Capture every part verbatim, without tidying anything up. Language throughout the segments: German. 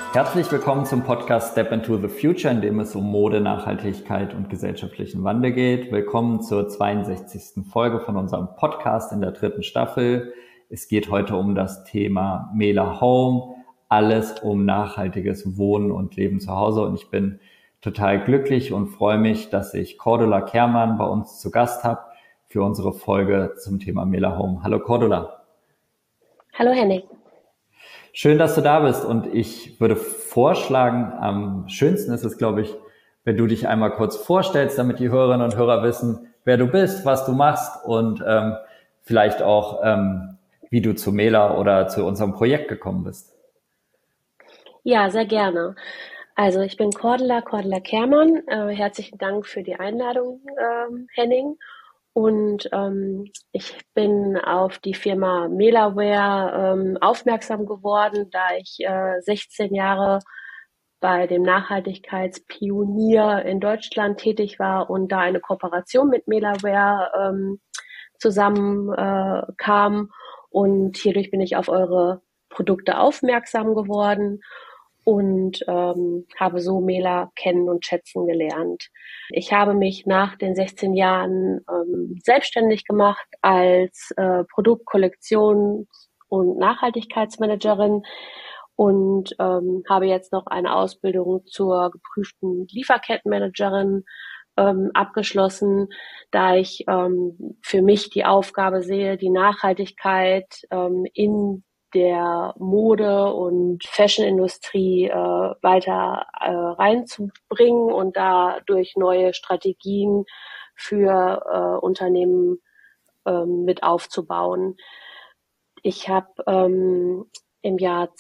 Herzlich willkommen zum Podcast Step into the Future, in dem es um Mode, Nachhaltigkeit und gesellschaftlichen Wandel geht. Willkommen zur zweiundsechzigsten Folge von unserem Podcast in der dritten Staffel. Es geht heute um das Thema Mela Home, alles um nachhaltiges Wohnen und Leben zu Hause. Und ich bin total glücklich und freue mich, dass ich Cordula Kehrmann bei uns zu Gast habe für unsere Folge zum Thema Mela Home. Hallo Cordula. Hallo Henning. Schön, dass du da bist, und ich würde vorschlagen, am schönsten ist es, glaube ich, wenn du dich einmal kurz vorstellst, damit die Hörerinnen und Hörer wissen, wer du bist, was du machst und ähm, vielleicht auch, ähm, wie du zu Mela oder zu unserem Projekt gekommen bist. Ja, sehr gerne. Also ich bin Cordula, Cordula Kehrmann. Äh, herzlichen Dank für die Einladung, ähm, Henning. Und ähm, ich bin auf die Firma Melaware ähm, aufmerksam geworden, da ich äh, sechzehn Jahre bei dem Nachhaltigkeitspionier in Deutschland tätig war und da eine Kooperation mit Melaware ähm, zusammen äh, kam. Und hierdurch bin ich auf eure Produkte aufmerksam geworden und ähm, habe so Mela kennen und schätzen gelernt. Ich habe mich nach den sechzehn Jahren ähm, selbstständig gemacht als äh, Produktkollektions- und Nachhaltigkeitsmanagerin und ähm, habe jetzt noch eine Ausbildung zur geprüften Lieferkettenmanagerin ähm, abgeschlossen, da ich ähm, für mich die Aufgabe sehe, die Nachhaltigkeit ähm, in der Mode- und Fashion-Industrie äh, weiter äh, reinzubringen und dadurch neue Strategien für äh, Unternehmen ähm, mit aufzubauen. Ich habe ähm, im Jahr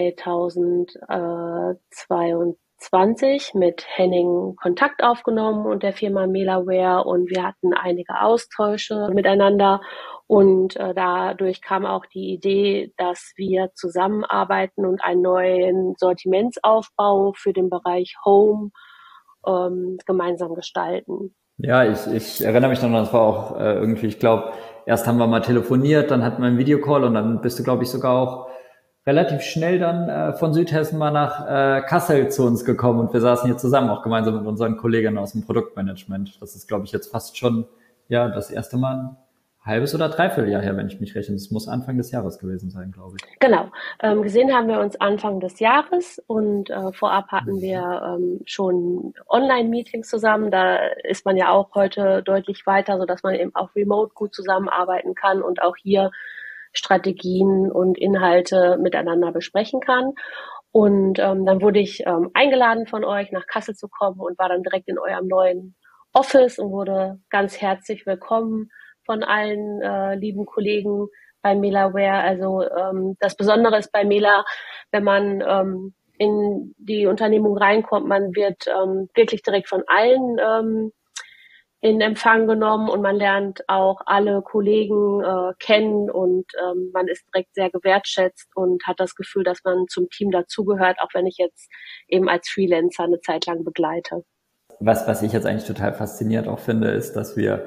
zweitausendzweiundzwanzig mit Henning Kontakt aufgenommen und der Firma Melaware, und wir hatten einige Austausche miteinander. Und äh, dadurch kam auch die Idee, dass wir zusammenarbeiten und einen neuen Sortimentsaufbau für den Bereich Home ähm, gemeinsam gestalten. Ja, ich, ich erinnere mich noch, das war auch äh, irgendwie, ich glaube, erst haben wir mal telefoniert, dann hatten wir einen Videocall und dann bist du, glaube ich, sogar auch relativ schnell dann äh, von Südhessen mal nach äh, Kassel zu uns gekommen, und wir saßen hier zusammen, auch gemeinsam mit unseren Kolleginnen aus dem Produktmanagement. Das ist, glaube ich, jetzt fast schon ja das erste Mal ein halbes oder dreiviertel Jahr her, wenn ich mich rechne. Das muss Anfang des Jahres gewesen sein, glaube ich. Genau. Ähm, gesehen haben wir uns Anfang des Jahres, und äh, vorab hatten wir ähm, schon Online-Meetings zusammen. Da ist man ja auch heute deutlich weiter, so dass man eben auch remote gut zusammenarbeiten kann und auch hier Strategien und Inhalte miteinander besprechen kann. Und ähm, dann wurde ich ähm, eingeladen von euch, nach Kassel zu kommen, und war dann direkt in eurem neuen Office und wurde ganz herzlich willkommen von allen äh, lieben Kollegen bei Melaware. Also ähm, das Besondere ist bei Mela, wenn man ähm, in die Unternehmung reinkommt, man wird ähm, wirklich direkt von allen ähm, in Empfang genommen, und man lernt auch alle Kollegen äh, kennen, und ähm, man ist direkt sehr gewertschätzt und hat das Gefühl, dass man zum Team dazugehört, auch wenn ich jetzt eben als Freelancer eine Zeit lang begleite. Was, was ich jetzt eigentlich total fasziniert auch finde, ist, dass wir,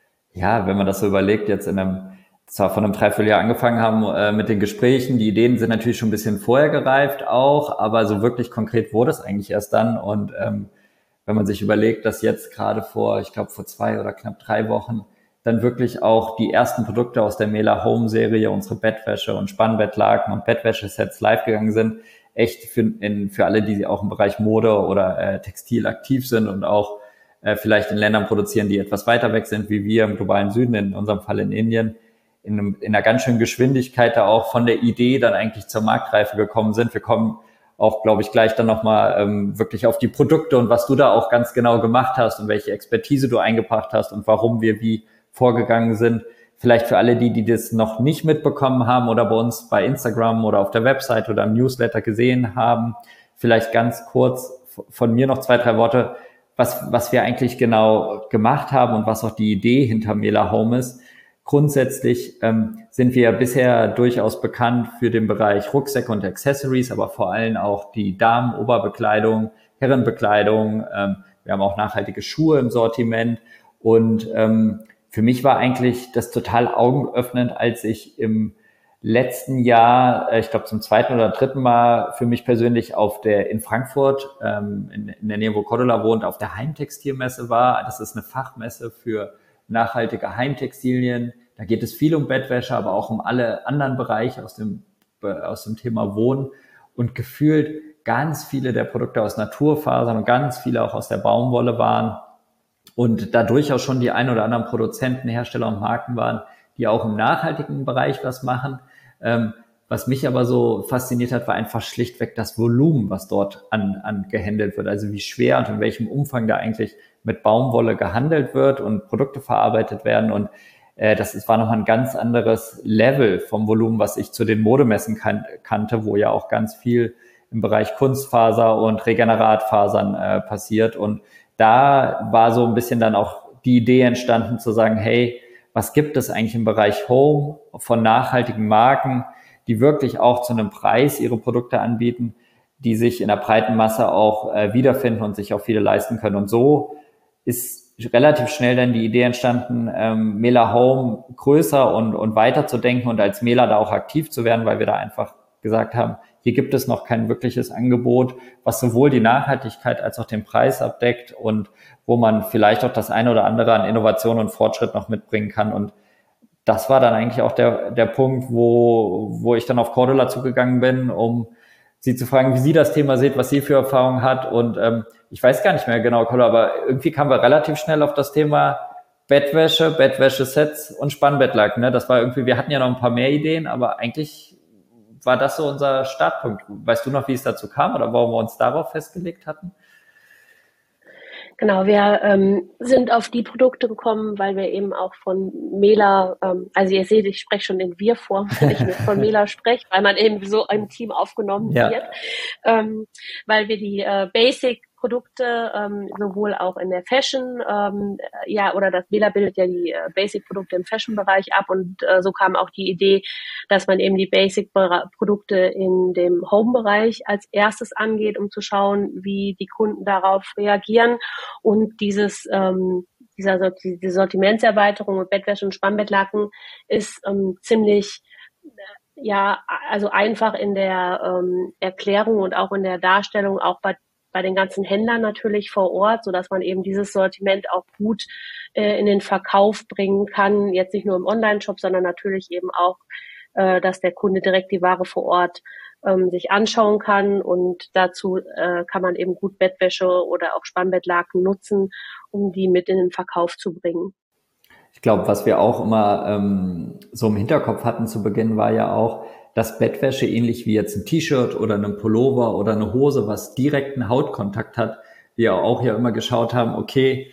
ja, wenn man das so überlegt, jetzt in einem, zwar von einem Dreivierteljahr angefangen haben äh, mit den Gesprächen, die Ideen sind natürlich schon ein bisschen vorher gereift auch, aber so wirklich konkret wurde es eigentlich erst dann. Und ähm, wenn man sich überlegt, dass jetzt gerade vor, ich glaube vor zwei oder knapp drei Wochen dann wirklich auch die ersten Produkte aus der Mela Home Serie, unsere Bettwäsche und Spannbettlaken und Bettwäschesets live gegangen sind, echt für, in, für alle, die auch im Bereich Mode oder äh, Textil aktiv sind und auch äh, vielleicht in Ländern produzieren, die etwas weiter weg sind, wie wir im globalen Süden, in unserem Fall in Indien, in, einem, in einer ganz schönen Geschwindigkeit da auch von der Idee dann eigentlich zur Marktreife gekommen sind. Wir kommen auch, glaube ich, gleich dann nochmal ähm, wirklich auf die Produkte und was du da auch ganz genau gemacht hast und welche Expertise du eingebracht hast und warum wir wie vorgegangen sind. Vielleicht für alle die, die das noch nicht mitbekommen haben oder bei uns bei Instagram oder auf der Website oder im Newsletter gesehen haben, vielleicht ganz kurz von mir noch zwei, drei Worte, was, was wir eigentlich genau gemacht haben und was auch die Idee hinter Mela Home ist. Grundsätzlich ähm, sind wir bisher durchaus bekannt für den Bereich Rucksäcke und Accessories, aber vor allem auch die Damen-Oberbekleidung, Herrenbekleidung. Ähm, wir haben auch nachhaltige Schuhe im Sortiment, und ähm, für mich war eigentlich das total augenöffnend, als ich im letzten Jahr, äh, ich glaube zum zweiten oder dritten Mal für mich persönlich auf der in Frankfurt, ähm, in, in der Nähe, wo Cordula wohnt, auf der Heimtextilmesse war. Das ist eine Fachmesse für nachhaltige Heimtextilien. Da geht es viel um Bettwäsche, aber auch um alle anderen Bereiche aus dem, äh, aus dem Thema Wohnen. Und gefühlt ganz viele der Produkte aus Naturfasern und ganz viele auch aus der Baumwolle waren. Und da durchaus schon die ein oder anderen Produzenten, Hersteller und Marken waren, die auch im nachhaltigen Bereich was machen. Ähm, was mich aber so fasziniert hat, war einfach schlichtweg das Volumen, was dort an, an gehandelt wird. Also wie schwer und in welchem Umfang da eigentlich mit Baumwolle gehandelt wird und Produkte verarbeitet werden. Und äh, das ist, war nochmal ein ganz anderes Level vom Volumen, was ich zu den Modemessen kan- kannte, wo ja auch ganz viel im Bereich Kunstfaser und Regeneratfasern äh, passiert. Und da war so ein bisschen dann auch die Idee entstanden zu sagen, hey, was gibt es eigentlich im Bereich Home von nachhaltigen Marken, die wirklich auch zu einem Preis ihre Produkte anbieten, die sich in der breiten Masse auch äh, wiederfinden und sich auch viele leisten können. Und so ist relativ schnell dann die Idee entstanden, ähm, Mela Home größer und, und weiter zu denken und als Mela da auch aktiv zu werden, weil wir da einfach gesagt haben, hier gibt es noch kein wirkliches Angebot, was sowohl die Nachhaltigkeit als auch den Preis abdeckt und wo man vielleicht auch das eine oder andere an Innovation und Fortschritt noch mitbringen kann. Und das war dann eigentlich auch der, der Punkt, wo, wo ich dann auf Cordula zugegangen bin, um sie zu fragen, wie sie das Thema sieht, was sie für Erfahrungen hat. Und ähm, ich weiß gar nicht mehr genau, Cordula, aber irgendwie kamen wir relativ schnell auf das Thema Bettwäsche, Bettwäschesets und Spannbettlaken. Ne? Das war irgendwie, wir hatten ja noch ein paar mehr Ideen, aber eigentlich war das so unser Startpunkt. Weißt du noch, wie es dazu kam oder warum wir uns darauf festgelegt hatten? Genau, wir ähm, sind auf die Produkte gekommen, weil wir eben auch von Mela, ähm, also ihr seht, ich spreche schon in Wir-Form, wenn ich von Mela spreche, weil man eben so im Team aufgenommen Ja. wird, ähm, weil wir die äh, Basic Produkte, ähm, sowohl auch in der Fashion, ähm, ja, oder das Mela bildet ja die äh, Basic-Produkte im Fashion-Bereich ab und äh, so kam auch die Idee, dass man eben die Basic-Produkte in dem Home-Bereich als erstes angeht, um zu schauen, wie die Kunden darauf reagieren und dieses ähm, dieser Sort diese Sortimentserweiterung mit Bettwäsche und Spannbettlaken ist ähm, ziemlich ja, also einfach in der ähm, Erklärung und auch in der Darstellung, auch bei bei den ganzen Händlern natürlich vor Ort, so dass man eben dieses Sortiment auch gut äh, in den Verkauf bringen kann. Jetzt nicht nur im Online-Shop, sondern natürlich eben auch, äh, dass der Kunde direkt die Ware vor Ort ähm, sich anschauen kann. Und dazu äh, kann man eben gut Bettwäsche oder auch Spannbettlaken nutzen, um die mit in den Verkauf zu bringen. Ich glaube, was wir auch immer ähm, so im Hinterkopf hatten zu Beginn, war ja auch, dass Bettwäsche ähnlich wie jetzt ein T-Shirt oder ein Pullover oder eine Hose, was direkten Hautkontakt hat, wir auch ja immer geschaut haben, okay,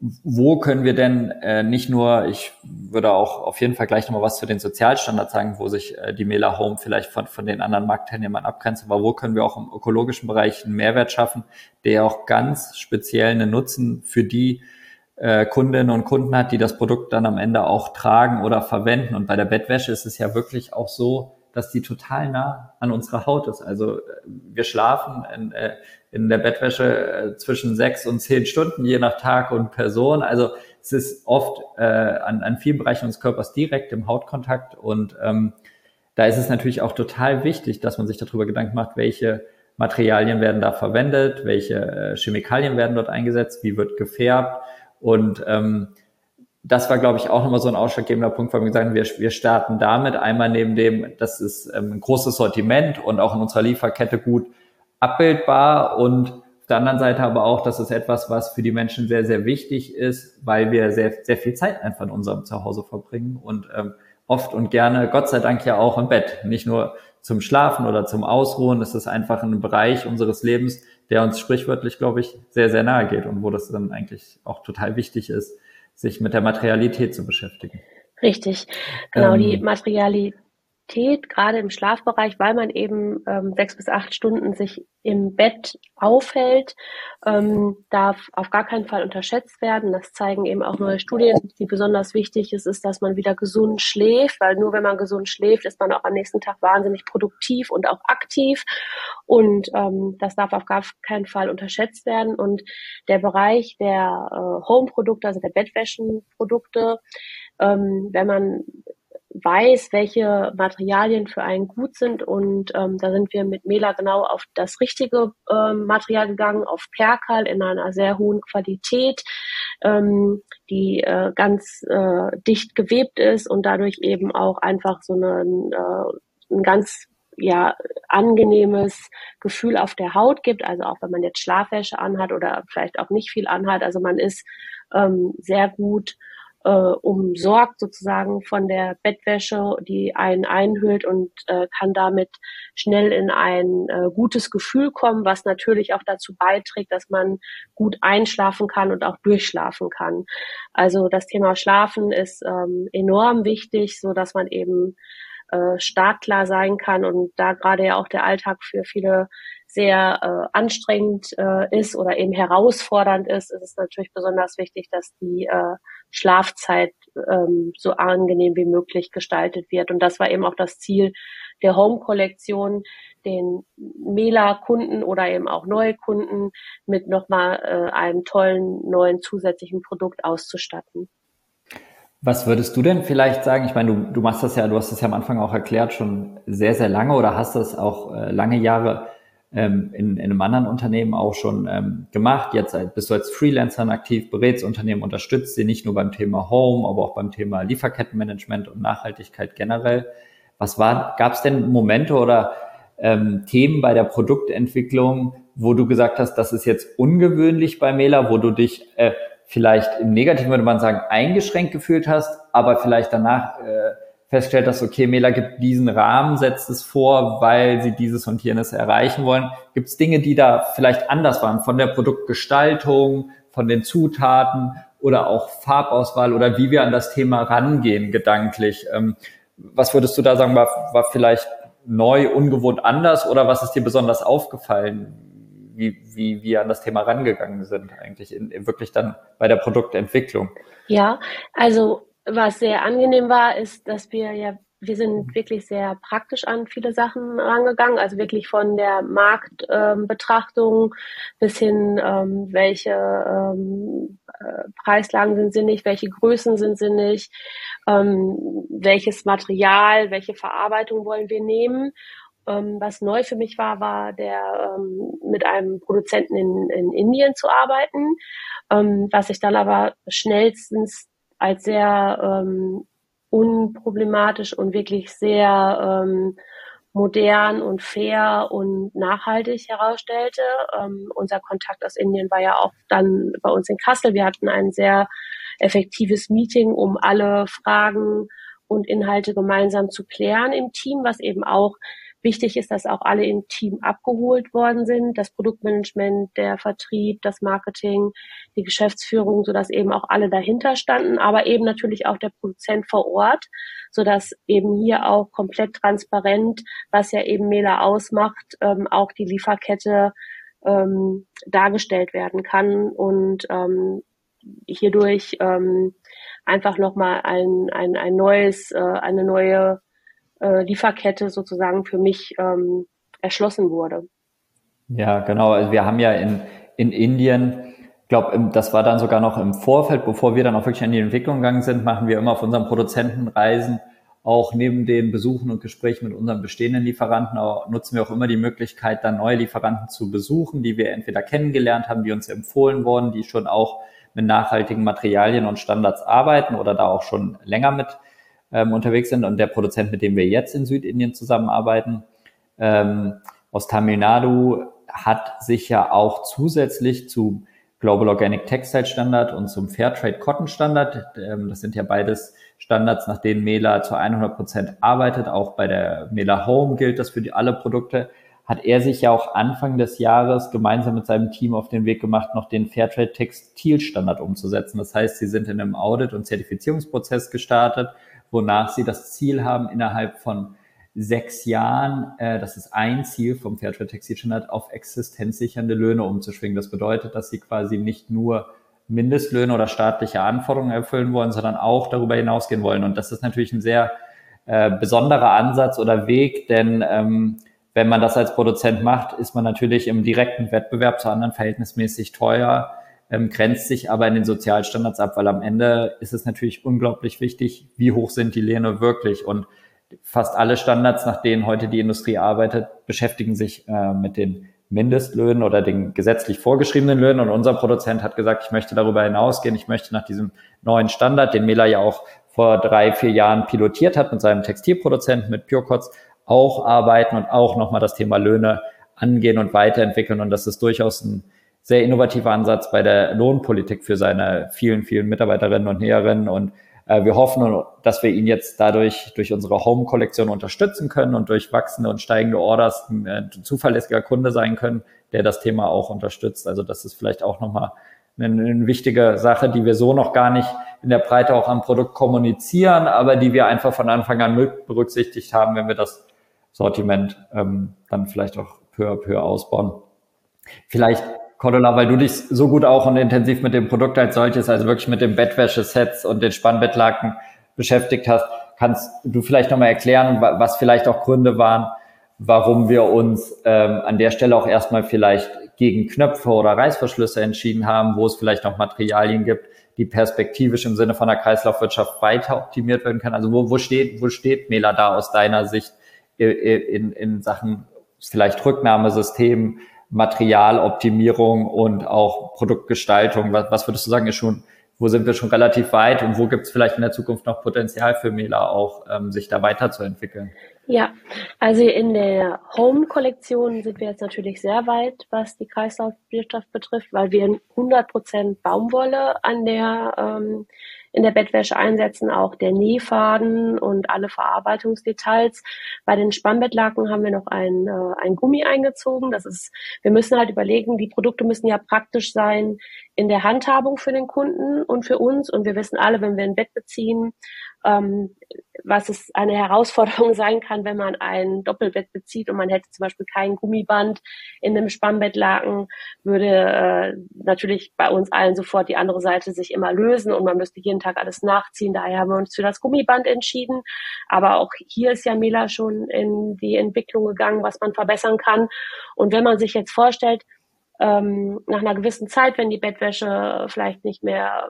wo können wir denn äh, nicht nur, ich würde auch auf jeden Fall gleich nochmal was zu den Sozialstandards sagen, wo sich äh, die Mela Home vielleicht von, von den anderen Marktteilnehmern abgrenzt, aber wo können wir auch im ökologischen Bereich einen Mehrwert schaffen, der auch ganz speziell einen Nutzen für die äh, Kundinnen und Kunden hat, die das Produkt dann am Ende auch tragen oder verwenden. Und bei der Bettwäsche ist es ja wirklich auch so, dass die total nah an unserer Haut ist. Also wir schlafen in, äh, in der Bettwäsche äh, zwischen sechs und zehn Stunden, je nach Tag und Person. Also es ist oft äh, an, an vielen Bereichen unseres Körpers direkt im Hautkontakt. Und ähm, da ist es natürlich auch total wichtig, dass man sich darüber Gedanken macht, welche Materialien werden da verwendet, welche äh, Chemikalien werden dort eingesetzt, wie wird gefärbt. Und ähm, das war, glaube ich, auch nochmal so ein ausschlaggebender Punkt, weil wir gesagt haben, wir, wir starten damit einmal neben dem, das ist ähm, ein großes Sortiment und auch in unserer Lieferkette gut abbildbar und auf der anderen Seite aber auch, das ist etwas, was für die Menschen sehr, sehr wichtig ist, weil wir sehr, sehr viel Zeit einfach in unserem Zuhause verbringen und ähm, oft und gerne, Gott sei Dank ja auch im Bett, nicht nur zum Schlafen oder zum Ausruhen, das ist einfach ein Bereich unseres Lebens, der uns sprichwörtlich, glaube ich, sehr, sehr nahe geht und wo das dann eigentlich auch total wichtig ist, sich mit der Materialität zu beschäftigen. Richtig, genau, die Ähm, Materialität, gerade im Schlafbereich, weil man eben ähm, sechs bis acht Stunden sich im Bett aufhält, ähm, darf auf gar keinen Fall unterschätzt werden. Das zeigen eben auch neue Studien, die besonders wichtig ist, ist, dass man wieder gesund schläft, weil nur wenn man gesund schläft, ist man auch am nächsten Tag wahnsinnig produktiv und auch aktiv. Und ähm, das darf auf gar keinen Fall unterschätzt werden. Und der Bereich der äh, Home-Produkte, also der Bettwäschenprodukte, ähm, wenn man weiß, welche Materialien für einen gut sind. Und ähm, da sind wir mit Mela genau auf das richtige ähm, Material gegangen, auf Perkal in einer sehr hohen Qualität, ähm, die äh, ganz äh, dicht gewebt ist und dadurch eben auch einfach so einen, äh, ein ganz ja angenehmes Gefühl auf der Haut gibt, also auch wenn man jetzt Schlafwäsche anhat oder vielleicht auch nicht viel anhat, also man ist ähm, sehr gut äh, umsorgt sozusagen von der Bettwäsche, die einen einhüllt und äh, kann damit schnell in ein äh, gutes Gefühl kommen, was natürlich auch dazu beiträgt, dass man gut einschlafen kann und auch durchschlafen kann. Also das Thema Schlafen ist ähm, enorm wichtig, so dass man eben äh, startklar sein kann und da gerade ja auch der Alltag für viele sehr äh, anstrengend äh, ist oder eben herausfordernd ist, ist es natürlich besonders wichtig, dass die äh, Schlafzeit ähm, so angenehm wie möglich gestaltet wird. Und das war eben auch das Ziel der Home-Kollektion, den Mela-Kunden oder eben auch neue Kunden mit nochmal äh, einem tollen neuen zusätzlichen Produkt auszustatten. Was würdest du denn vielleicht sagen? Ich meine, du, du machst das ja, du hast das ja am Anfang auch erklärt, schon sehr, sehr lange oder hast das auch äh, lange Jahre ähm, in, in einem anderen Unternehmen auch schon ähm, gemacht. Jetzt bist du als Freelancer aktiv, berätst Unternehmen, unterstützt sie nicht nur beim Thema Home, aber auch beim Thema Lieferkettenmanagement und Nachhaltigkeit generell. Was war, gab es denn Momente oder ähm, Themen bei der Produktentwicklung, wo du gesagt hast, das ist jetzt ungewöhnlich bei Mela, wo du dich äh, vielleicht im Negativen würde man sagen, eingeschränkt gefühlt hast, aber vielleicht danach äh, festgestellt hast, okay, Mela gibt diesen Rahmen, setzt es vor, weil sie dieses und jenes erreichen wollen. Gibt es Dinge, die da vielleicht anders waren, von der Produktgestaltung, von den Zutaten oder auch Farbauswahl oder wie wir an das Thema rangehen gedanklich? Ähm, was würdest du da sagen, war, war vielleicht neu, ungewohnt anders oder was ist dir besonders aufgefallen? Wie, wie wir an das Thema rangegangen sind eigentlich in, in wirklich dann bei der Produktentwicklung. Ja, also was sehr angenehm war, ist, dass wir ja, wir sind wirklich sehr praktisch an viele Sachen rangegangen, also wirklich von der Marktbetrachtung ähm, bis hin, ähm, welche ähm, äh, Preislagen sind sinnig, welche Größen sind sinnig, ähm, welches Material, welche Verarbeitung wollen wir nehmen. Ähm, was neu für mich war, war der ähm, mit einem Produzenten in, in Indien zu arbeiten, ähm, was ich dann aber schnellstens als sehr ähm, unproblematisch und wirklich sehr ähm, modern und fair und nachhaltig herausstellte. Ähm, unser Kontakt aus Indien war ja auch dann bei uns in Kassel. Wir hatten ein sehr effektives Meeting, um alle Fragen und Inhalte gemeinsam zu klären im Team, was eben auch wichtig ist, dass auch alle im Team abgeholt worden sind, das Produktmanagement, der Vertrieb, das Marketing, die Geschäftsführung, sodass eben auch alle dahinter standen, aber eben natürlich auch der Produzent vor Ort, sodass eben hier auch komplett transparent, was ja eben Mela ausmacht, ähm, auch die Lieferkette ähm, dargestellt werden kann und ähm, hierdurch ähm, einfach nochmal ein, ein, ein neues, äh, eine neue Lieferkette sozusagen für mich ähm, erschlossen wurde. Ja, genau. Also wir haben ja in, in Indien, ich glaube, das war dann sogar noch im Vorfeld, bevor wir dann auch wirklich in die Entwicklung gegangen sind, machen wir immer auf unseren Produzentenreisen auch neben den Besuchen und Gesprächen mit unseren bestehenden Lieferanten auch, nutzen wir auch immer die Möglichkeit, dann neue Lieferanten zu besuchen, die wir entweder kennengelernt haben, die uns empfohlen wurden, die schon auch mit nachhaltigen Materialien und Standards arbeiten oder da auch schon länger mit ähm, unterwegs sind. Und der Produzent, mit dem wir jetzt in Südindien zusammenarbeiten, ähm, aus Tamil Nadu, hat sich ja auch zusätzlich zu Global Organic Textile Standard und zum Fairtrade Cotton Standard, ähm, das sind ja beides Standards, nach denen Mela zu hundert Prozent arbeitet, auch bei der Mela Home gilt das für die, alle Produkte, hat er sich ja auch Anfang des Jahres gemeinsam mit seinem Team auf den Weg gemacht, noch den Fairtrade Textilstandard umzusetzen. Das heißt, sie sind in einem Audit- und Zertifizierungsprozess gestartet, wonach sie das Ziel haben, innerhalb von sechs Jahren, äh, das ist ein Ziel vom Fairtrade Textilstandard, auf existenzsichernde Löhne umzuschwingen. Das bedeutet, dass sie quasi nicht nur Mindestlöhne oder staatliche Anforderungen erfüllen wollen, sondern auch darüber hinausgehen wollen. Und das ist natürlich ein sehr äh, besonderer Ansatz oder Weg, denn ähm, wenn man das als Produzent macht, ist man natürlich im direkten Wettbewerb zu anderen verhältnismäßig teuer ähm, grenzt sich aber in den Sozialstandards ab, weil am Ende ist es natürlich unglaublich wichtig, wie hoch sind die Löhne wirklich. Und fast alle Standards, nach denen heute die Industrie arbeitet, beschäftigen sich äh, mit den Mindestlöhnen oder den gesetzlich vorgeschriebenen Löhnen. Und unser Produzent hat gesagt, ich möchte darüber hinausgehen, ich möchte nach diesem neuen Standard, den Mela ja auch vor drei, vier Jahren pilotiert hat mit seinem Textilproduzenten, mit PureCots, auch arbeiten und auch nochmal das Thema Löhne angehen und weiterentwickeln. Und das ist durchaus ein sehr innovativer Ansatz bei der Lohnpolitik für seine vielen, vielen Mitarbeiterinnen und Näherinnen. Und äh, wir hoffen, dass wir ihn jetzt dadurch durch unsere Home-Kollektion unterstützen können und durch wachsende und steigende Orders ein äh, zuverlässiger Kunde sein können, der das Thema auch unterstützt. Also das ist vielleicht auch nochmal eine, eine wichtige Sache, die wir so noch gar nicht in der Breite auch am Produkt kommunizieren, aber die wir einfach von Anfang an mit berücksichtigt haben, wenn wir das Sortiment ähm, dann vielleicht auch peu à peu ausbauen. Vielleicht, Cordula, weil du dich so gut auch und intensiv mit dem Produkt als solches, also wirklich mit den Bettwäschesets und den Spannbettlaken beschäftigt hast, kannst du vielleicht nochmal erklären, was vielleicht auch Gründe waren, warum wir uns ähm, an der Stelle auch erstmal vielleicht gegen Knöpfe oder Reißverschlüsse entschieden haben, wo es vielleicht noch Materialien gibt, die perspektivisch im Sinne von der Kreislaufwirtschaft weiter optimiert werden können. Also wo, wo steht, wo steht Mela da aus deiner Sicht in, in Sachen vielleicht Rücknahmesystem, Materialoptimierung und auch Produktgestaltung? Was, was würdest du sagen, ist schon, wo sind wir schon relativ weit und wo gibt es vielleicht in der Zukunft noch Potenzial für Mela auch, ähm, sich da weiterzuentwickeln? Ja, also in der Home-Kollektion sind wir jetzt natürlich sehr weit, was die Kreislaufwirtschaft betrifft, weil wir hundert Prozent Baumwolle an der, ähm, in der Bettwäsche einsetzen, auch der Nähfaden und alle Verarbeitungsdetails. Bei den Spannbettlaken haben wir noch ein, äh, ein Gummi eingezogen. Das ist, wir müssen halt überlegen, die Produkte müssen ja praktisch sein in der Handhabung für den Kunden und für uns. Und wir wissen alle, wenn wir ein Bett beziehen, ähm, was es eine Herausforderung sein kann, wenn man ein Doppelbett bezieht und man hätte zum Beispiel kein Gummiband in einem Spannbettlaken, würde äh, natürlich bei uns allen sofort die andere Seite sich immer lösen und man müsste jeden Tag alles nachziehen. Daher haben wir uns für das Gummiband entschieden. Aber auch hier ist ja Mela schon in die Entwicklung gegangen, was man verbessern kann. Und wenn man sich jetzt vorstellt, ähm, nach einer gewissen Zeit, wenn die Bettwäsche vielleicht nicht mehr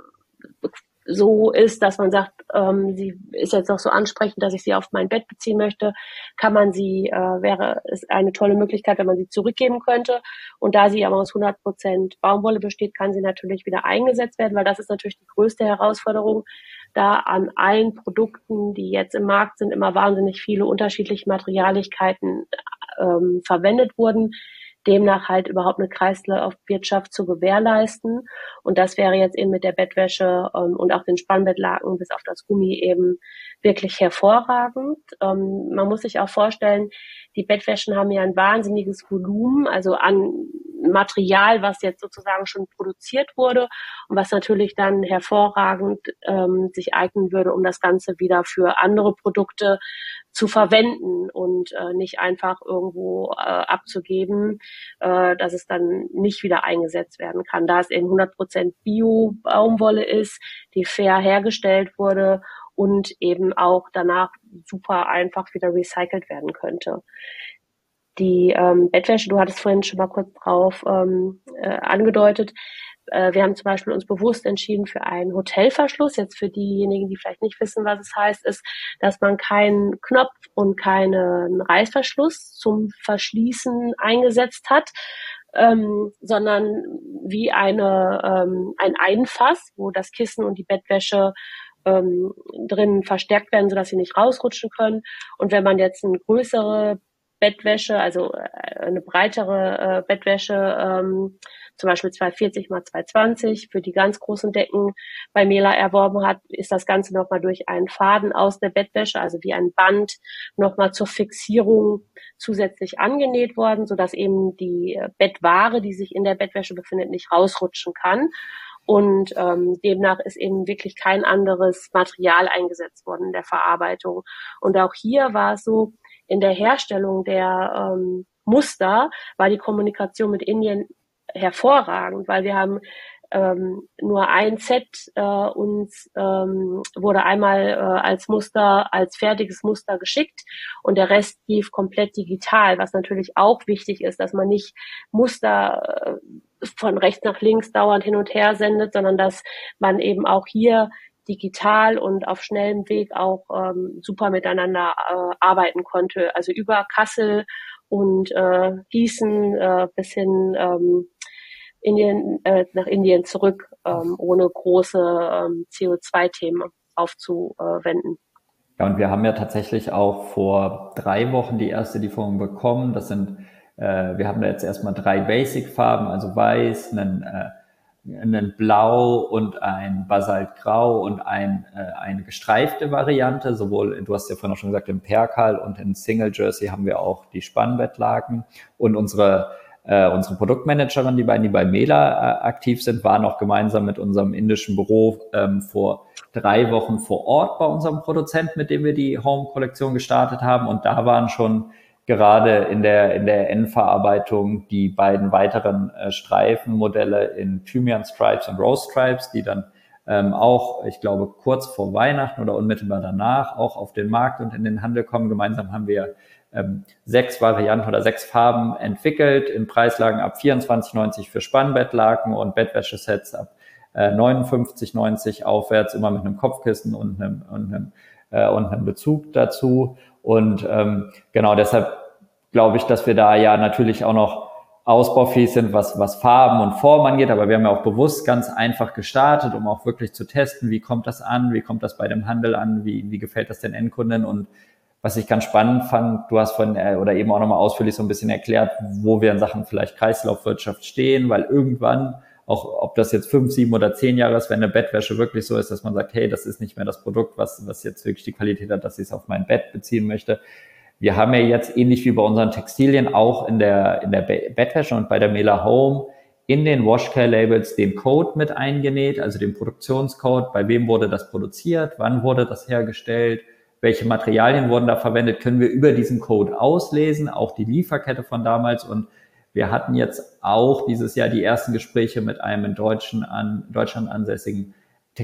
so ist, dass man sagt, ähm, sie ist jetzt noch so ansprechend, dass ich sie auf mein Bett beziehen möchte, kann man sie, äh, wäre es eine tolle Möglichkeit, wenn man sie zurückgeben könnte. Und da sie aber aus hundert Prozent Baumwolle besteht, kann sie natürlich wieder eingesetzt werden, weil das ist natürlich die größte Herausforderung, da an allen Produkten, die jetzt im Markt sind, immer wahnsinnig viele unterschiedliche Materialigkeiten ähm, verwendet wurden, demnach halt überhaupt eine Kreislaufwirtschaft zu gewährleisten. Und das wäre jetzt eben mit der Bettwäsche ähm, und auch den Spannbettlaken bis auf das Gummi eben wirklich hervorragend. Ähm, man muss sich auch vorstellen, die Bettwäschen haben ja ein wahnsinniges Volumen, also an Material, was jetzt sozusagen schon produziert wurde und was natürlich dann hervorragend ähm, sich eignen würde, um das Ganze wieder für andere Produkte zu verwenden und äh, nicht einfach irgendwo äh, abzugeben, äh, dass es dann nicht wieder eingesetzt werden kann. Da es eben hundert Prozent Bio-Baumwolle ist, die fair hergestellt wurde und eben auch danach super einfach wieder recycelt werden könnte. Die ähm, Bettwäsche, du hattest vorhin schon mal kurz drauf ähm, äh, angedeutet. Äh, wir haben zum Beispiel uns bewusst entschieden für einen Hotelverschluss. Jetzt für diejenigen, die vielleicht nicht wissen, was es heißt, ist, dass man keinen Knopf und keinen Reißverschluss zum Verschließen eingesetzt hat, ähm, sondern wie eine ähm, ein Einfass, wo das Kissen und die Bettwäsche ähm, drin verstärkt werden, sodass sie nicht rausrutschen können. Und wenn man jetzt eine größere Bettwäsche, also eine breitere äh, Bettwäsche, ähm, zum Beispiel zweihundertvierzig mal zweihundertzwanzig für die ganz großen Decken bei Mela erworben hat, ist das Ganze nochmal durch einen Faden aus der Bettwäsche, also wie ein Band, nochmal zur Fixierung zusätzlich angenäht worden, sodass eben die Bettware, die sich in der Bettwäsche befindet, nicht rausrutschen kann. Und ähm, demnach ist eben wirklich kein anderes Material eingesetzt worden in der Verarbeitung. Und auch hier war es so, in der Herstellung der ähm, Muster war die Kommunikation mit Indien hervorragend, weil wir haben ähm, nur ein Set äh, uns ähm, wurde einmal äh, als Muster, als fertiges Muster geschickt und der Rest lief komplett digital, was natürlich auch wichtig ist, dass man nicht Muster äh, von rechts nach links dauernd hin und her sendet, sondern dass man eben auch hier digital und auf schnellem Weg auch ähm, super miteinander äh, arbeiten konnte. Also über Kassel und äh, Gießen äh, bis hin ähm, Indien, äh, nach Indien zurück, ähm, ohne große ähm, C O zwei Themen aufzuwenden. Ja, und wir haben ja tatsächlich auch vor drei Wochen die erste Lieferung bekommen. Das sind, äh, wir haben da jetzt erstmal drei Basic-Farben, also weiß, einen, äh, einen Blau und ein Basaltgrau und ein, äh, eine gestreifte Variante. Sowohl, du hast ja vorhin auch schon gesagt, im Perkal und in Single Jersey haben wir auch die Spannbettlaken. Und unsere äh, unsere Produktmanagerin, die beiden, die bei Mela äh, aktiv sind, waren auch gemeinsam mit unserem indischen Büro ähm, vor drei Wochen vor Ort bei unserem Produzenten, mit dem wir die Home-Kollektion gestartet haben. Und da waren schon gerade in der, in der Endverarbeitung die beiden weiteren äh, Streifenmodelle in Thymian Stripes und Rose Stripes, die dann ähm, auch, ich glaube, kurz vor Weihnachten oder unmittelbar danach auch auf den Markt und in den Handel kommen. Gemeinsam haben wir ähm, sechs Varianten oder sechs Farben entwickelt, in Preislagen ab vierundzwanzig neunzig für Spannbettlaken und Bettwäschesets ab neunundfünfzig neunzig aufwärts, immer mit einem Kopfkissen und einem, und einem, äh, und einem Bezug dazu. Und ähm, genau deshalb glaube ich, dass wir da ja natürlich auch noch ausbaufähig sind, was, was Farben und Formen angeht. Aber wir haben ja auch bewusst ganz einfach gestartet, um auch wirklich zu testen, wie kommt das an, wie kommt das bei dem Handel an, wie, wie gefällt das den Endkunden. Und was ich ganz spannend fand, du hast von äh, oder eben auch nochmal ausführlich so ein bisschen erklärt, wo wir in Sachen vielleicht Kreislaufwirtschaft stehen, weil irgendwann, auch ob das jetzt fünf, sieben oder zehn Jahre ist, wenn eine Bettwäsche wirklich so ist, dass man sagt, hey, das ist nicht mehr das Produkt, was, was jetzt wirklich die Qualität hat, dass ich es auf mein Bett beziehen möchte. Wir haben ja jetzt ähnlich wie bei unseren Textilien auch in der, in der Bettwäsche und bei der Mela Home in den Washcare-Labels den Code mit eingenäht, also den Produktionscode, bei wem wurde das produziert, wann wurde das hergestellt, welche Materialien wurden da verwendet, können wir über diesen Code auslesen, auch die Lieferkette von damals. Und wir hatten jetzt auch dieses Jahr die ersten Gespräche mit einem in Deutschen an, Deutschland ansässigen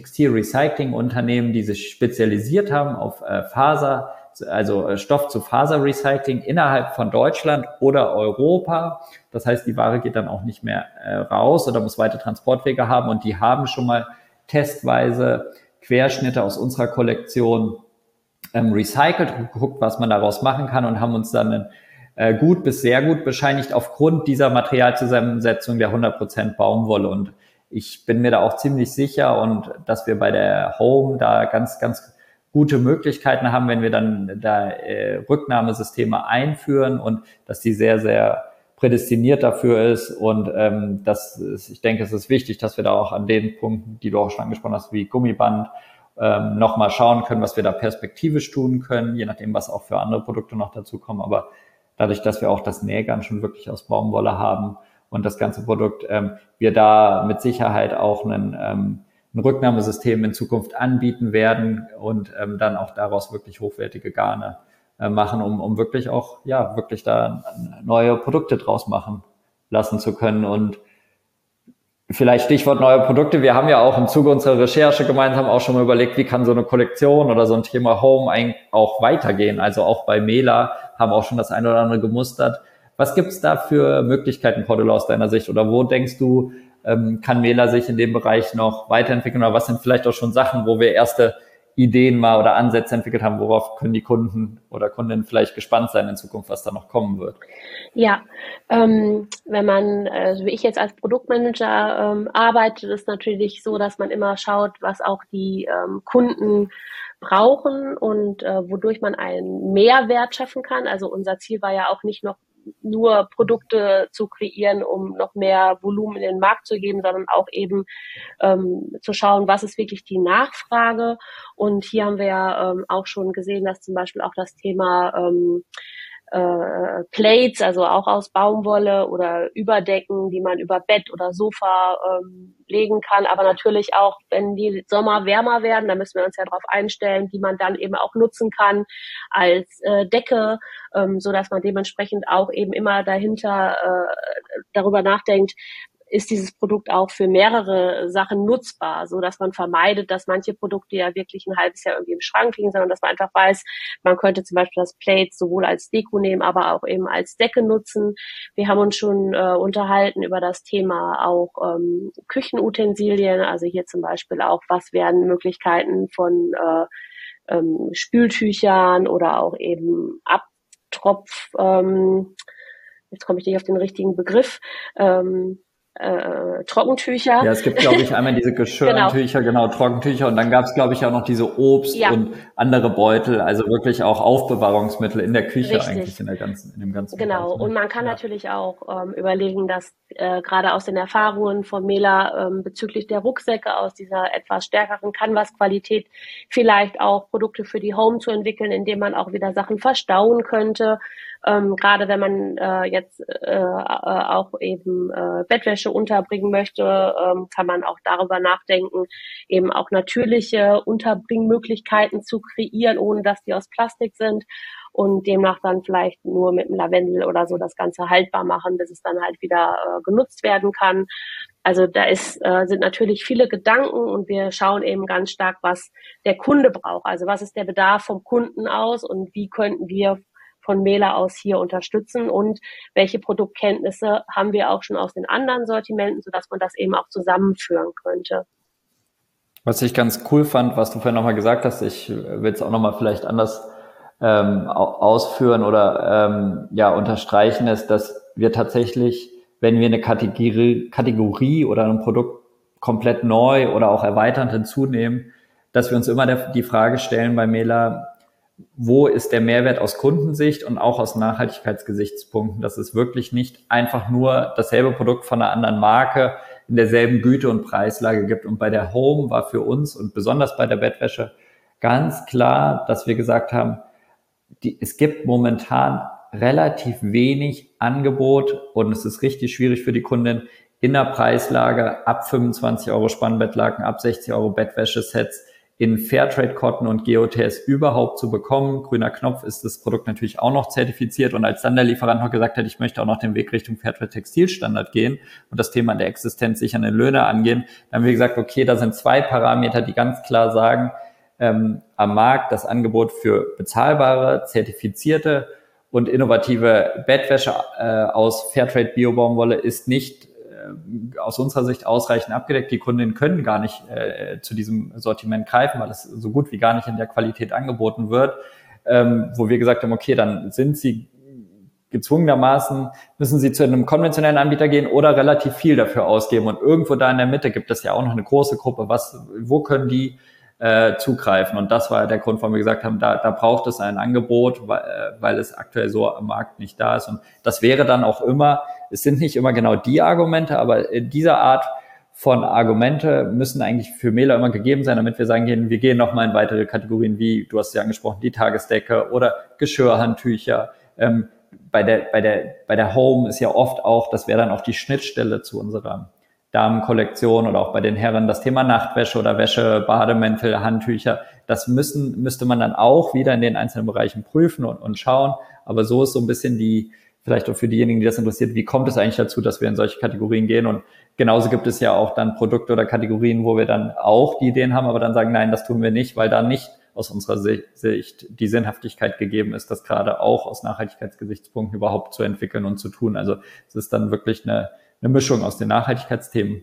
Textilrecycling-Unternehmen, die sich spezialisiert haben auf äh, Faser, also äh, Stoff zu Faserrecycling innerhalb von Deutschland oder Europa. Das heißt, die Ware geht dann auch nicht mehr äh, raus oder muss weite Transportwege haben. Und die haben schon mal testweise Querschnitte aus unserer Kollektion ähm, recycelt und geguckt, was man daraus machen kann und haben uns dann äh, gut bis sehr gut bescheinigt aufgrund dieser Materialzusammensetzung der hundert Prozent Baumwolle. Und ich bin mir da auch ziemlich sicher und dass wir bei der Home da ganz, ganz gute Möglichkeiten haben, wenn wir dann da äh, Rücknahmesysteme einführen und dass die sehr, sehr prädestiniert dafür ist. Und ähm, das ist, ich denke, es ist wichtig, dass wir da auch an den Punkten, die du auch schon angesprochen hast, wie Gummiband, ähm, nochmal schauen können, was wir da perspektivisch tun können, je nachdem, was auch für andere Produkte noch dazu kommen. Aber dadurch, dass wir auch das Nähgarn schon wirklich aus Baumwolle haben und das ganze Produkt, ähm, wir da mit Sicherheit auch einen, ähm, ein Rücknahmesystem in Zukunft anbieten werden und ähm, dann auch daraus wirklich hochwertige Garne äh, machen, um, um wirklich auch, ja, wirklich da neue Produkte draus machen lassen zu können. Und vielleicht Stichwort neue Produkte. Wir haben ja auch im Zuge unserer Recherche gemeinsam auch schon mal überlegt, wie kann so eine Kollektion oder so ein Thema Home eigentlich auch weitergehen. Also auch bei Mela haben auch schon das eine oder andere gemustert. Was gibt's da für Möglichkeiten, Cordula, aus deiner Sicht? Oder wo denkst du, ähm, kann Mela sich in dem Bereich noch weiterentwickeln? Oder was sind vielleicht auch schon Sachen, wo wir erste Ideen mal oder Ansätze entwickelt haben? Worauf können die Kunden oder Kundinnen vielleicht gespannt sein in Zukunft, was da noch kommen wird? Ja, ähm, wenn man, also wie ich jetzt als Produktmanager ähm, arbeite, ist natürlich so, dass man immer schaut, was auch die ähm, Kunden brauchen und äh, wodurch man einen Mehrwert schaffen kann. Also unser Ziel war ja auch nicht noch nur Produkte zu kreieren, um noch mehr Volumen in den Markt zu geben, sondern auch eben ähm, zu schauen, was ist wirklich die Nachfrage. Und hier haben wir ja ähm, auch schon gesehen, dass zum Beispiel auch das Thema ähm, äh, Plates, also auch aus Baumwolle oder Überdecken, die man über Bett oder Sofa ähm, legen kann, aber natürlich auch, wenn die Sommer wärmer werden, da müssen wir uns ja darauf einstellen, die man dann eben auch nutzen kann als äh, Decke, ähm, so dass man dementsprechend auch eben immer dahinter äh, darüber nachdenkt, ist dieses Produkt auch für mehrere Sachen nutzbar, so dass man vermeidet, dass manche Produkte ja wirklich ein halbes Jahr irgendwie im Schrank liegen, sondern dass man einfach weiß, man könnte zum Beispiel das Plate sowohl als Deko nehmen, aber auch eben als Decke nutzen. Wir haben uns schon äh, unterhalten über das Thema auch ähm, Küchenutensilien, also hier zum Beispiel auch, was wären Möglichkeiten von äh, ähm, Spültüchern oder auch eben Abtropf, ähm, jetzt komme ich nicht auf den richtigen Begriff, ähm, äh, Trockentücher. Ja, es gibt, glaube ich, einmal diese Genau. Geschirrtücher, genau, Trockentücher und dann gab es, glaube ich, auch noch diese Obst- Ja, und andere Beutel, also wirklich auch Aufbewahrungsmittel in der Küche eigentlich, richtig. in der ganzen, in dem ganzen Genau. Bereich. Und Ne? man kann Ja. natürlich auch ähm, überlegen, dass äh, gerade aus den Erfahrungen von Mela ähm, bezüglich der Rucksäcke aus dieser etwas stärkeren Canvas-Qualität vielleicht auch Produkte für die Home zu entwickeln, indem man auch wieder Sachen verstauen könnte. Ähm, gerade wenn man äh, jetzt äh, äh, auch eben äh, Bettwäsche unterbringen möchte, ähm, kann man auch darüber nachdenken, eben auch natürliche Unterbringmöglichkeiten zu kreieren, ohne dass die aus Plastik sind und demnach dann vielleicht nur mit einem Lavendel oder so das Ganze haltbar machen, bis es dann halt wieder äh, genutzt werden kann. Also da ist, äh, sind natürlich viele Gedanken und wir schauen eben ganz stark, was der Kunde braucht. Also was ist der Bedarf vom Kunden aus und wie könnten wir von Mela aus hier unterstützen und welche Produktkenntnisse haben wir auch schon aus den anderen Sortimenten, sodass man das eben auch zusammenführen könnte. Was ich ganz cool fand, was du vorhin nochmal gesagt hast, ich will es auch nochmal vielleicht anders ähm, ausführen oder ähm, ja unterstreichen, ist, dass wir tatsächlich, wenn wir eine Kategorie, Kategorie oder ein Produkt komplett neu oder auch erweiternd hinzunehmen, dass wir uns immer der, die Frage stellen bei Mela, wo ist der Mehrwert aus Kundensicht und auch aus Nachhaltigkeitsgesichtspunkten, dass es wirklich nicht einfach nur dasselbe Produkt von einer anderen Marke in derselben Güte und Preislage gibt. Und bei der Home war für uns und besonders bei der Bettwäsche ganz klar, dass wir gesagt haben, die, es gibt momentan relativ wenig Angebot und es ist richtig schwierig für die Kundin in der Preislage ab fünfundzwanzig Euro Spannbettlaken, ab sechzig Euro Bettwäschesets in Fairtrade Cotton und G O T S überhaupt zu bekommen. Grüner Knopf ist das Produkt natürlich auch noch zertifiziert und als dann der Lieferant noch gesagt hat, ich möchte auch noch den Weg Richtung Fairtrade Textilstandard gehen und das Thema der Existenz sichernde Löhne angehen, dann haben wir gesagt, okay, da sind zwei Parameter, die ganz klar sagen, ähm, am Markt das Angebot für bezahlbare, zertifizierte und innovative Bettwäsche äh, aus Fairtrade Bio-Baumwolle ist nicht äh, aus unserer Sicht ausreichend abgedeckt. Die Kundinnen können gar nicht äh, zu diesem Sortiment greifen, weil es so gut wie gar nicht in der Qualität angeboten wird, ähm, wo wir gesagt haben, okay, dann sind sie gezwungenermaßen, müssen sie zu einem konventionellen Anbieter gehen oder relativ viel dafür ausgeben. Und irgendwo da in der Mitte gibt es ja auch noch eine große Gruppe. Was, wo können die äh, zugreifen? Und das war der Grund, warum wir gesagt haben, da, da braucht es ein Angebot, weil, äh, weil es aktuell so am Markt nicht da ist. Und das wäre dann auch immer, es sind nicht immer genau die Argumente, aber in dieser Art von Argumente müssen eigentlich für Mela immer gegeben sein, damit wir sagen können, wir gehen nochmal in weitere Kategorien, wie, du hast ja angesprochen, die Tagesdecke oder Geschirrhandtücher. Ähm, bei der, bei der, bei der Home ist ja oft auch, das wäre dann auch die Schnittstelle zu unserer Damenkollektion oder auch bei den Herren das Thema Nachtwäsche oder Wäsche, Bademäntel, Handtücher. Das müssen, müsste man dann auch wieder in den einzelnen Bereichen prüfen und, und schauen. Aber so ist so ein bisschen die, vielleicht auch für diejenigen, die das interessiert, wie kommt es eigentlich dazu, dass wir in solche Kategorien gehen? Und genauso gibt es ja auch dann Produkte oder Kategorien, wo wir dann auch die Ideen haben, aber dann sagen, nein, das tun wir nicht, weil da nicht aus unserer Sicht die Sinnhaftigkeit gegeben ist, das gerade auch aus Nachhaltigkeitsgesichtspunkten überhaupt zu entwickeln und zu tun. Also es ist dann wirklich eine, eine Mischung aus den Nachhaltigkeitsthemen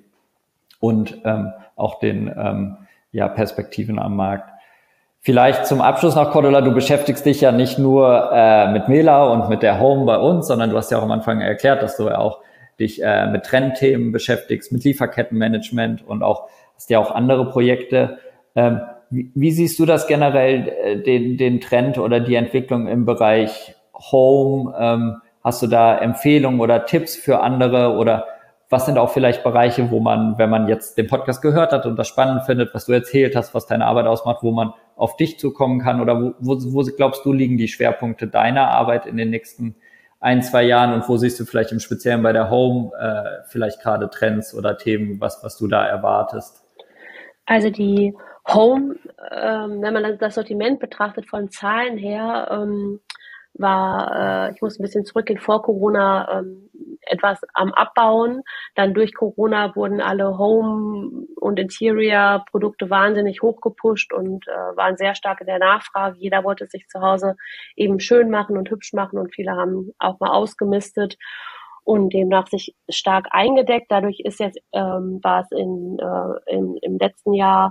und ähm, auch den ähm, ja, Perspektiven am Markt. Vielleicht zum Abschluss noch, Cordula, du beschäftigst dich ja nicht nur äh, mit Mela und mit der Home bei uns, sondern du hast ja auch am Anfang erklärt, dass du ja auch dich äh, mit Trendthemen beschäftigst, mit Lieferkettenmanagement und auch hast ja auch andere Projekte. Ähm, wie, wie siehst du das generell, äh, den, den Trend oder die Entwicklung im Bereich Home? Ähm, hast du da Empfehlungen oder Tipps für andere oder was sind auch vielleicht Bereiche, wo man, wenn man jetzt den Podcast gehört hat und das spannend findet, was du erzählt hast, was deine Arbeit ausmacht, wo man auf dich zukommen kann oder wo, wo, wo glaubst du, liegen die Schwerpunkte deiner Arbeit in den nächsten ein, zwei Jahren und wo siehst du vielleicht im Speziellen bei der Home äh, vielleicht gerade Trends oder Themen, was, was du da erwartest? Also die Home, ähm, wenn man das Sortiment betrachtet von Zahlen her, ähm, war, äh, ich muss ein bisschen zurückgehen, vor Corona ähm, etwas am Abbauen. Dann durch Corona wurden alle Home- und Interior-Produkte wahnsinnig hochgepusht und äh, waren sehr stark in der Nachfrage. Jeder wollte sich zu Hause eben schön machen und hübsch machen und viele haben auch mal ausgemistet und demnach sich stark eingedeckt. Dadurch ist jetzt, ähm, war es in, äh, im, im letzten Jahr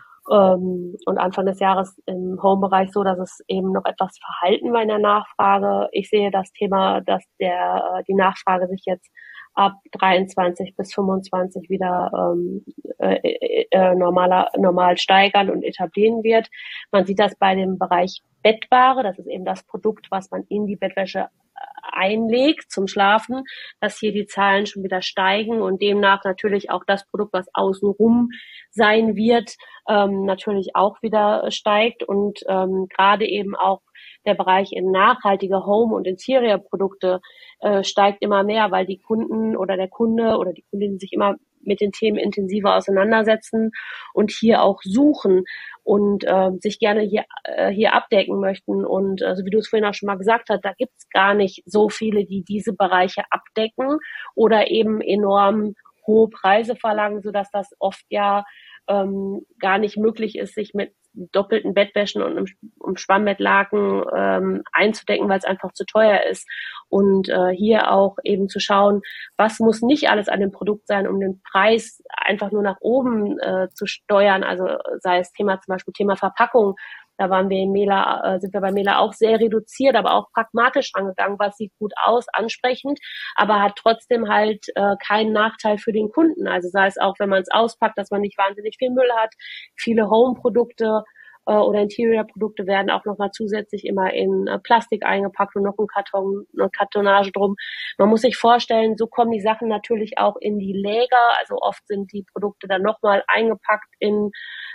ähm, und Anfang des Jahres im Home-Bereich so, dass es eben noch etwas verhalten war in der Nachfrage. Ich sehe das Thema, dass der äh, die Nachfrage sich jetzt ab dreiundzwanzig bis fünfundzwanzig wieder ähm, äh, äh, normaler, normal steigern und etablieren wird. Man sieht das bei dem Bereich Bettware, das ist eben das Produkt, was man in die Bettwäsche einlegt zum Schlafen, dass hier die Zahlen schon wieder steigen und demnach natürlich auch das Produkt, was außenrum sein wird, ähm, natürlich auch wieder steigt und ähm, gerade eben auch der Bereich in nachhaltige Home- und Interior-Produkte äh, steigt immer mehr, weil die Kunden oder der Kunde oder die Kundinnen sich immer mit den Themen intensiver auseinandersetzen und hier auch suchen und äh, sich gerne hier äh, hier abdecken möchten. Und äh, so wie du es vorhin auch schon mal gesagt hast, da gibt es gar nicht so viele, die diese Bereiche abdecken oder eben enorm hohe Preise verlangen, sodass das oft ja ähm, gar nicht möglich ist, sich mit doppelten Bettwäschen und einem, einem Schwammbettlaken ähm, einzudecken, weil es einfach zu teuer ist. Und äh, hier auch eben zu schauen, was muss nicht alles an dem Produkt sein, um den Preis einfach nur nach oben äh, zu steuern. Also sei es Thema zum Beispiel Thema Verpackung. Da waren wir in Mela, äh, sind wir bei Mela auch sehr reduziert, aber auch pragmatisch angegangen, was sieht gut aus, ansprechend, aber hat trotzdem halt äh, keinen Nachteil für den Kunden. Also sei es auch, wenn man es auspackt, dass man nicht wahnsinnig viel Müll hat. Viele Home-Produkte äh, oder Interior-Produkte werden auch nochmal zusätzlich immer in äh, Plastik eingepackt und noch ein Karton, eine Kartonage drum. Man muss sich vorstellen, so kommen die Sachen natürlich auch in die Läger. Also oft sind die Produkte dann nochmal eingepackt in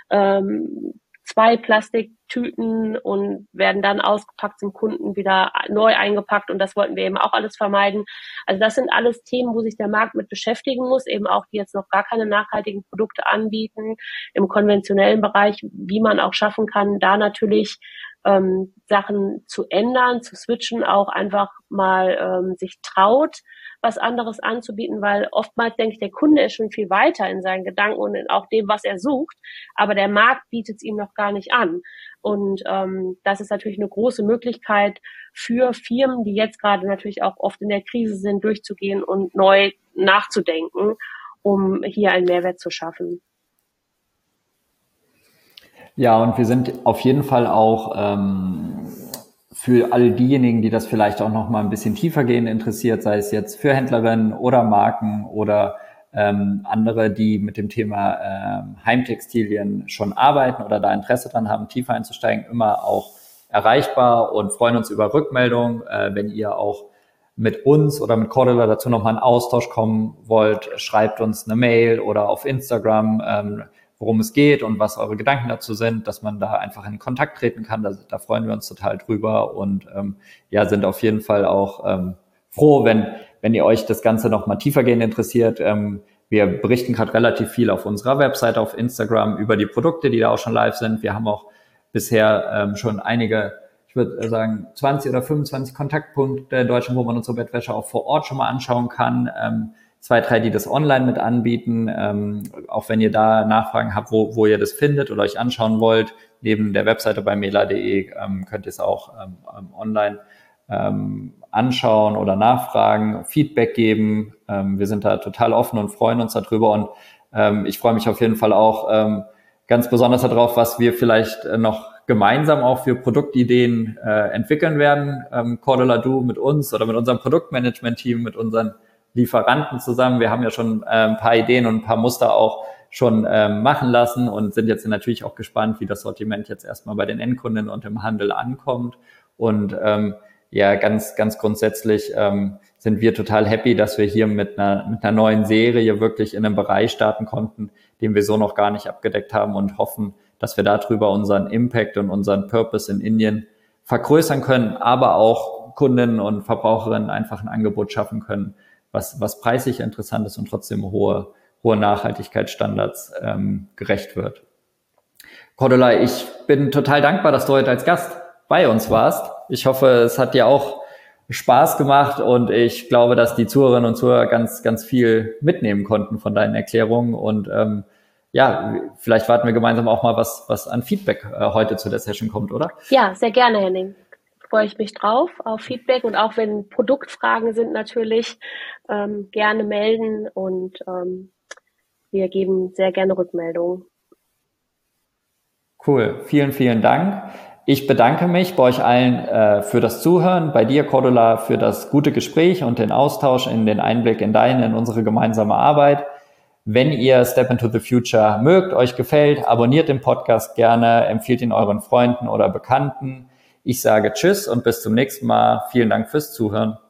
ähm, zwei Plastiktüten und werden dann ausgepackt zum Kunden wieder neu eingepackt und das wollten wir eben auch alles vermeiden. Also das sind alles Themen, wo sich der Markt mit beschäftigen muss, eben auch die jetzt noch gar keine nachhaltigen Produkte anbieten im konventionellen Bereich, wie man auch schaffen kann, da natürlich ähm, Sachen zu ändern, zu switchen, auch einfach mal ähm, sich traut, was anderes anzubieten, weil oftmals denke ich, der Kunde ist schon viel weiter in seinen Gedanken und in auch dem, was er sucht, aber der Markt bietet es ihm noch gar nicht an. Und ähm, das ist natürlich eine große Möglichkeit für Firmen, die jetzt gerade natürlich auch oft in der Krise sind, durchzugehen und neu nachzudenken, um hier einen Mehrwert zu schaffen. Ja, und wir sind auf jeden Fall auch ähm, für all diejenigen, die das vielleicht auch noch mal ein bisschen tiefergehend interessiert, sei es jetzt für Händlerinnen oder Marken oder ähm, andere, die mit dem Thema ähm, Heimtextilien schon arbeiten oder da Interesse dran haben, tiefer einzusteigen, immer auch erreichbar und freuen uns über Rückmeldungen, äh, wenn ihr auch mit uns oder mit Cordula dazu nochmal in Austausch kommen wollt, schreibt uns eine Mail oder auf Instagram, ähm, worum es geht und was eure Gedanken dazu sind, dass man da einfach in Kontakt treten kann. Da, da freuen wir uns total drüber und ähm, ja, sind auf jeden Fall auch ähm, froh, wenn wenn ihr euch das Ganze noch mal tiefergehend interessiert. Ähm, wir berichten gerade relativ viel auf unserer Webseite, auf Instagram über die Produkte, die da auch schon live sind. Wir haben auch bisher ähm, schon einige, ich würde sagen, zwanzig oder fünfundzwanzig Kontaktpunkte in Deutschland, wo man unsere Bettwäsche auch vor Ort schon mal anschauen kann. Ähm, zwei, drei, die das online mit anbieten. Ähm, auch wenn ihr da Nachfragen habt, wo, wo ihr das findet oder euch anschauen wollt, neben der Webseite bei mela punkt de ähm, könnt ihr es auch ähm, online ähm, anschauen oder nachfragen, Feedback geben. Ähm, wir sind da total offen und freuen uns darüber und ähm, ich freue mich auf jeden Fall auch ähm, ganz besonders darauf, was wir vielleicht noch gemeinsam auch für Produktideen äh, entwickeln werden. Ähm, Cordula, du mit uns oder mit unserem Produktmanagement-Team, mit unseren Lieferanten zusammen. Wir haben ja schon äh, ein paar Ideen und ein paar Muster auch schon ähm, machen lassen und sind jetzt natürlich auch gespannt, wie das Sortiment jetzt erstmal bei den Endkunden und im Handel ankommt. Und ähm, ja, ganz, ganz grundsätzlich ähm, sind wir total happy, dass wir hier mit einer, mit einer neuen Serie wirklich in einem Bereich starten konnten, den wir so noch gar nicht abgedeckt haben und hoffen, dass wir darüber unseren Impact und unseren Purpose in Indien vergrößern können, aber auch Kunden und Verbraucherinnen einfach ein Angebot schaffen können, was, was preislich interessant ist und trotzdem hohe, hohe Nachhaltigkeitsstandards ähm, gerecht wird. Cordula, ich bin total dankbar, dass du heute als Gast bei uns warst. Ich hoffe, es hat dir auch Spaß gemacht und ich glaube, dass die Zuhörerinnen und Zuhörer ganz, ganz viel mitnehmen konnten von deinen Erklärungen und ähm, ja, vielleicht warten wir gemeinsam auch mal, was, was an Feedback äh, heute zu der Session kommt, oder? Ja, sehr gerne, Henning. Freue ich mich drauf auf Feedback und auch wenn Produktfragen sind natürlich, ähm, gerne melden und ähm, wir geben sehr gerne Rückmeldungen. Cool, vielen, vielen Dank. Ich bedanke mich bei euch allen äh, für das Zuhören, bei dir, Cordula, für das gute Gespräch und den Austausch, in den Einblick in deine, in unsere gemeinsame Arbeit. Wenn ihr Step into the Future mögt, euch gefällt, abonniert den Podcast gerne, empfiehlt ihn euren Freunden oder Bekannten. Ich sage Tschüss und bis zum nächsten Mal. Vielen Dank fürs Zuhören.